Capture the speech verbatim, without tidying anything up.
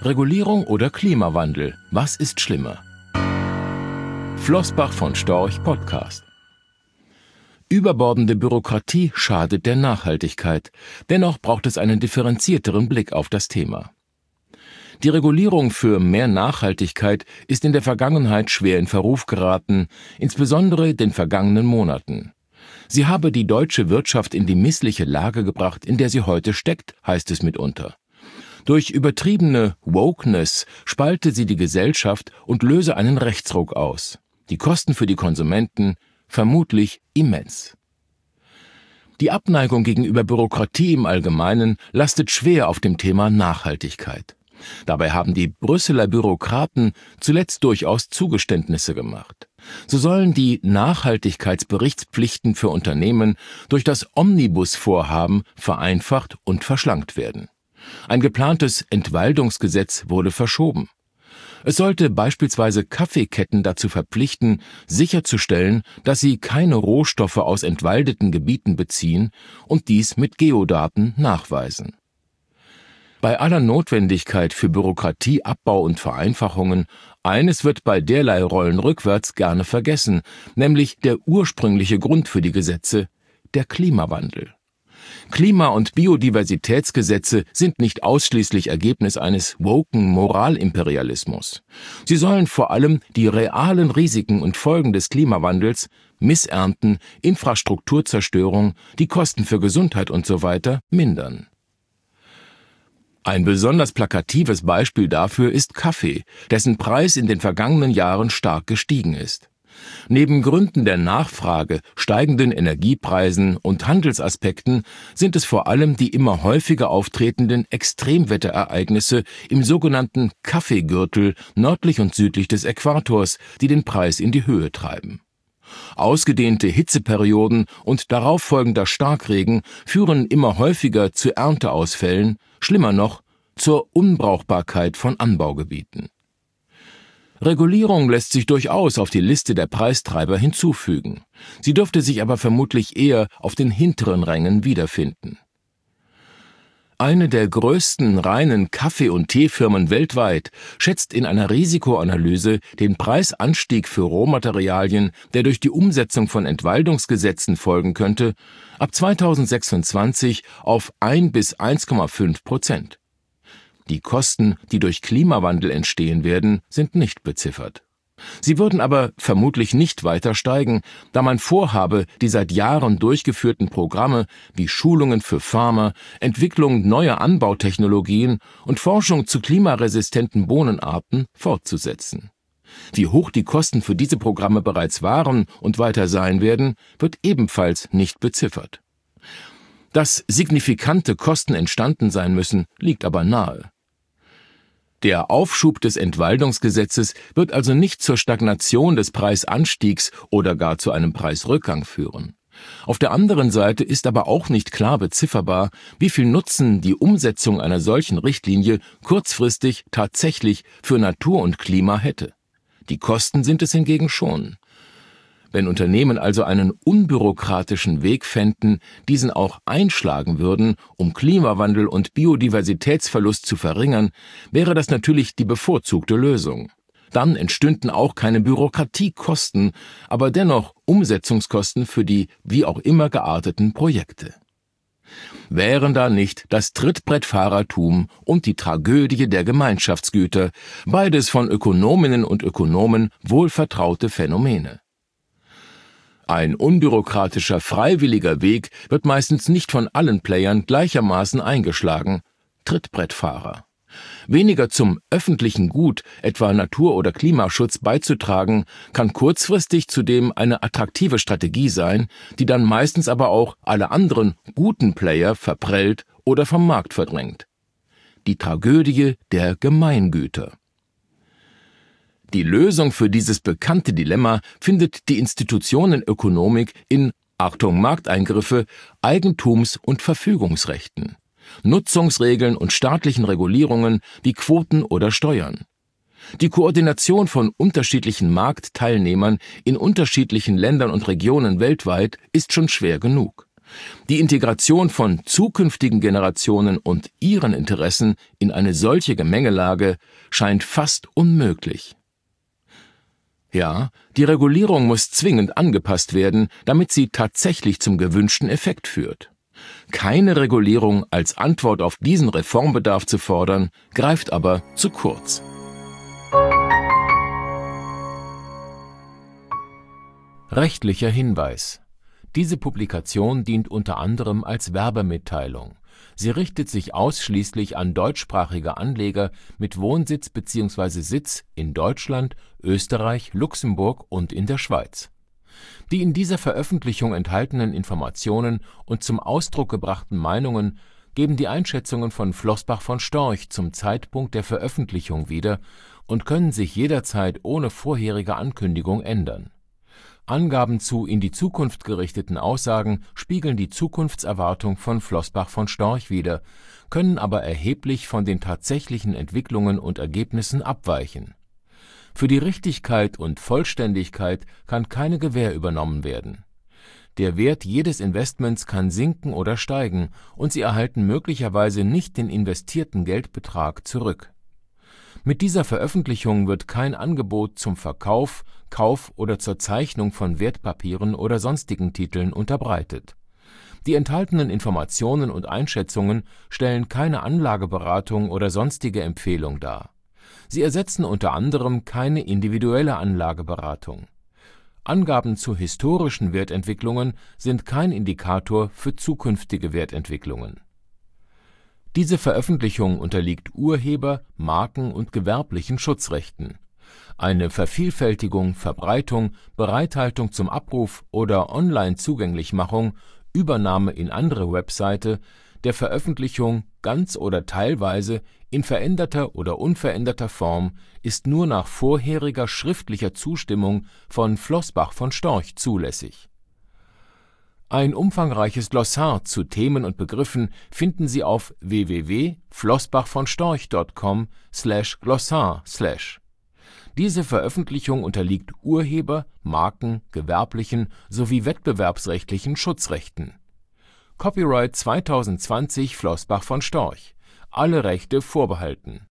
Regulierung oder Klimawandel? Was ist schlimmer? Flossbach von Storch Podcast. Überbordende Bürokratie schadet der Nachhaltigkeit. Dennoch braucht es einen differenzierteren Blick auf das Thema. Die Regulierung für mehr Nachhaltigkeit ist in der Vergangenheit schwer in Verruf geraten, insbesondere in den vergangenen Monaten. Sie habe die deutsche Wirtschaft in die missliche Lage gebracht, in der sie heute steckt, heißt es mitunter. Durch übertriebene Wokeness spalte sie die Gesellschaft und löse einen Rechtsruck aus. Die Kosten für die Konsumenten vermutlich immens. Die Abneigung gegenüber Bürokratie im Allgemeinen lastet schwer auf dem Thema Nachhaltigkeit. Dabei haben die Brüsseler Bürokraten zuletzt durchaus Zugeständnisse gemacht. So sollen die Nachhaltigkeitsberichtspflichten für Unternehmen durch das Omnibus-Vorhaben vereinfacht und verschlankt werden. Ein geplantes Entwaldungsgesetz wurde verschoben. Es sollte beispielsweise Kaffeeketten dazu verpflichten, sicherzustellen, dass sie keine Rohstoffe aus entwaldeten Gebieten beziehen und dies mit Geodaten nachweisen. Bei aller Notwendigkeit für Bürokratieabbau und Vereinfachungen, eines wird bei derlei Rollen rückwärts gerne vergessen, nämlich der ursprüngliche Grund für die Gesetze, der Klimawandel. Klima- und Biodiversitätsgesetze sind nicht ausschließlich Ergebnis eines woken Moralimperialismus. Sie sollen vor allem die realen Risiken und Folgen des Klimawandels, Missernten, Infrastrukturzerstörung, die Kosten für Gesundheit usw. mindern. Ein besonders plakatives Beispiel dafür ist Kaffee, dessen Preis in den vergangenen Jahren stark gestiegen ist. Neben Gründen der Nachfrage, steigenden Energiepreisen und Handelsaspekten sind es vor allem die immer häufiger auftretenden Extremwetterereignisse im sogenannten Kaffeegürtel nördlich und südlich des Äquators, die den Preis in die Höhe treiben. Ausgedehnte Hitzeperioden und darauf folgender Starkregen führen immer häufiger zu Ernteausfällen, schlimmer noch, zur Unbrauchbarkeit von Anbaugebieten. Regulierung lässt sich durchaus auf die Liste der Preistreiber hinzufügen. Sie dürfte sich aber vermutlich eher auf den hinteren Rängen wiederfinden. Eine der größten reinen Kaffee- und Teefirmen weltweit schätzt in einer Risikoanalyse den Preisanstieg für Rohmaterialien, der durch die Umsetzung von Entwaldungsgesetzen folgen könnte, ab zweitausendsechsundzwanzig auf ein bis eins Komma fünf Prozent. Die Kosten, die durch Klimawandel entstehen werden, sind nicht beziffert. Sie würden aber vermutlich nicht weiter steigen, da man vorhabe, die seit Jahren durchgeführten Programme wie Schulungen für Farmer, Entwicklung neuer Anbautechnologien und Forschung zu klimaresistenten Bohnenarten fortzusetzen. Wie hoch die Kosten für diese Programme bereits waren und weiter sein werden, wird ebenfalls nicht beziffert. Dass signifikante Kosten entstanden sein müssen, liegt aber nahe. Der Aufschub des Entwaldungsgesetzes wird also nicht zur Stagnation des Preisanstiegs oder gar zu einem Preisrückgang führen. Auf der anderen Seite ist aber auch nicht klar bezifferbar, wie viel Nutzen die Umsetzung einer solchen Richtlinie kurzfristig tatsächlich für Natur und Klima hätte. Die Kosten sind es hingegen schon. Wenn Unternehmen also einen unbürokratischen Weg fänden, diesen auch einschlagen würden, um Klimawandel und Biodiversitätsverlust zu verringern, wäre das natürlich die bevorzugte Lösung. Dann entstünden auch keine Bürokratiekosten, aber dennoch Umsetzungskosten für die wie auch immer gearteten Projekte. Wären da nicht das Trittbrettfahrertum und die Tragödie der Gemeinschaftsgüter, beides von Ökonominnen und Ökonomen wohlvertraute Phänomene. Ein unbürokratischer, freiwilliger Weg wird meistens nicht von allen Playern gleichermaßen eingeschlagen. Trittbrettfahrer. Weniger zum öffentlichen Gut, etwa Natur- oder Klimaschutz, beizutragen, kann kurzfristig zudem eine attraktive Strategie sein, die dann meistens aber auch alle anderen guten Player verprellt oder vom Markt verdrängt. Die Tragödie der Gemeingüter. Die Lösung für dieses bekannte Dilemma findet die Institutionenökonomik in, Achtung Markteingriffe, Eigentums- und Verfügungsrechten, Nutzungsregeln und staatlichen Regulierungen wie Quoten oder Steuern. Die Koordination von unterschiedlichen Marktteilnehmern in unterschiedlichen Ländern und Regionen weltweit ist schon schwer genug. Die Integration von zukünftigen Generationen und ihren Interessen in eine solche Gemengelage scheint fast unmöglich. Ja, die Regulierung muss zwingend angepasst werden, damit sie tatsächlich zum gewünschten Effekt führt. Keine Regulierung als Antwort auf diesen Reformbedarf zu fordern, greift aber zu kurz. Rechtlicher Hinweis: Diese Publikation dient unter anderem als Werbemitteilung. Sie richtet sich ausschließlich an deutschsprachige Anleger mit Wohnsitz bzw. Sitz in Deutschland, Österreich, Luxemburg und in der Schweiz. Die in dieser Veröffentlichung enthaltenen Informationen und zum Ausdruck gebrachten Meinungen geben die Einschätzungen von Floßbach von Storch zum Zeitpunkt der Veröffentlichung wieder und können sich jederzeit ohne vorherige Ankündigung ändern. Angaben zu in die Zukunft gerichteten Aussagen spiegeln die Zukunftserwartung von Floßbach von Storch wider, können aber erheblich von den tatsächlichen Entwicklungen und Ergebnissen abweichen. Für die Richtigkeit und Vollständigkeit kann keine Gewähr übernommen werden. Der Wert jedes Investments kann sinken oder steigen, und Sie erhalten möglicherweise nicht den investierten Geldbetrag zurück. Mit dieser Veröffentlichung wird kein Angebot zum Verkauf, Kauf oder zur Zeichnung von Wertpapieren oder sonstigen Titeln unterbreitet. Die enthaltenen Informationen und Einschätzungen stellen keine Anlageberatung oder sonstige Empfehlung dar. Sie ersetzen unter anderem keine individuelle Anlageberatung. Angaben zu historischen Wertentwicklungen sind kein Indikator für zukünftige Wertentwicklungen. Diese Veröffentlichung unterliegt Urheber-, Marken- und gewerblichen Schutzrechten. Eine Vervielfältigung, Verbreitung, Bereithaltung zum Abruf oder Online-Zugänglichmachung, Übernahme in andere Webseite der Veröffentlichung ganz oder teilweise in veränderter oder unveränderter Form ist nur nach vorheriger schriftlicher Zustimmung von Floßbach von Storch zulässig. Ein umfangreiches Glossar zu Themen und Begriffen finden Sie auf w w w punkt floßbachvonstorch punkt com slash glossar slash. Diese Veröffentlichung unterliegt Urheber-, Marken-, gewerblichen sowie wettbewerbsrechtlichen Schutzrechten. Copyright zwanzig zwanzig Floßbach von Storch. Alle Rechte vorbehalten